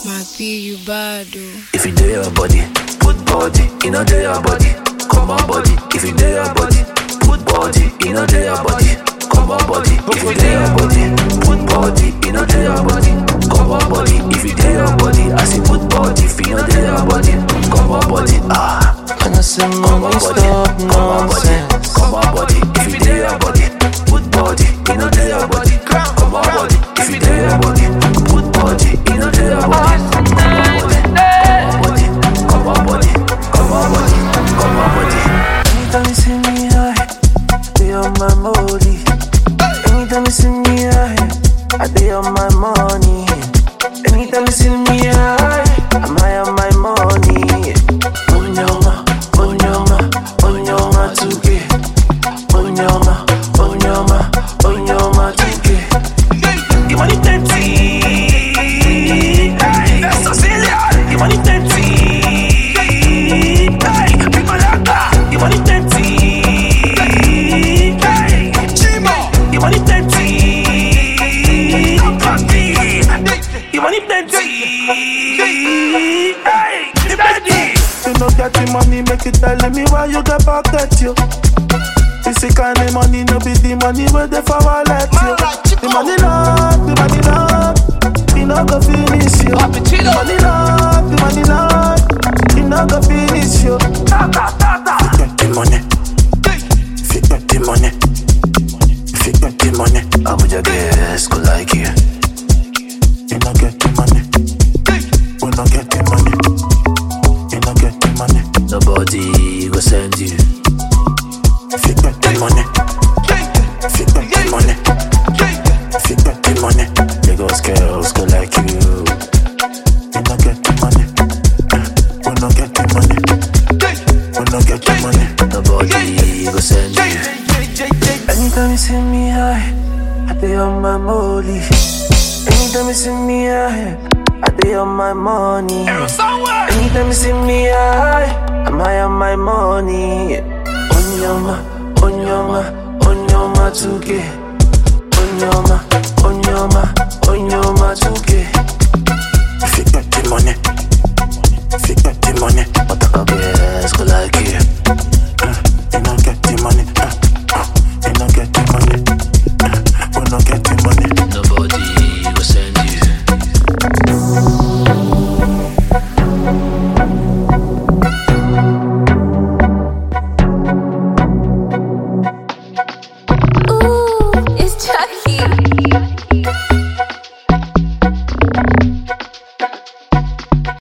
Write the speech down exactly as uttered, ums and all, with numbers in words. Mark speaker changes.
Speaker 1: My P, you bad, oh.
Speaker 2: If you do your body, put body, you know do your body. Come on body, if you do your body, put body, you know do your body. Come on body, if you do your body, put body, you know do your body. Come on body, if you do your body, I say put body, if you know do your body. Come on body, ah.
Speaker 3: And I say mommy stop nonsense.
Speaker 2: Come on body, if you do your body, put body, you know do your body. Come on body, if you do your body, put body, you know do your body. Come on body, come on body, come on body.
Speaker 3: Anytime you see me high, they on my molly. Anytime you see me high, I they on my money. Anytime you see me high, I'm high on my money. Onyoma, onyoma, onyoma tuke. Onyoma, onyoma, onyoma tuke. You want it plenty? Hey, Cecilia, you want it plenty? Hey, Pimalaka, you want it plenty? Hey, Chimo, you want it plenty? You want it plenty? Hey, the plenty. You know get the money, make it tell me why you get pocket you. This kind of money, no be the money where they for wallet you. The money long, the money long, you know go finish you. The money long, the money long, you know go finish you. If you get the money, if you get the money, if you get the money,
Speaker 2: I would your guess go like you.
Speaker 3: You not get the money, we not get the money, you not get the money.
Speaker 2: Nobody go send you.
Speaker 3: If you got the money, if you got the money, if you got the money,
Speaker 2: Lagos girls go like you.
Speaker 3: you not get the money, we not get the money, we not get the money.
Speaker 2: Nobody go send you.
Speaker 3: Anytime you see me high, I dey on my molly. Anytime you see me high, I dey on my money. Anytime you see me high, I'm high on my money. Onyoma, onyoma, onyoma tuke. Onyoma, onyoma, onyoma tuke. If you got the money, if you got the money,
Speaker 2: What the girls go like you.
Speaker 3: uh, you don't get the money, uh, uh, you don't get the money, uh, we don't get the money.
Speaker 2: Nobody go send you.
Speaker 4: Ooh, it's Chucky.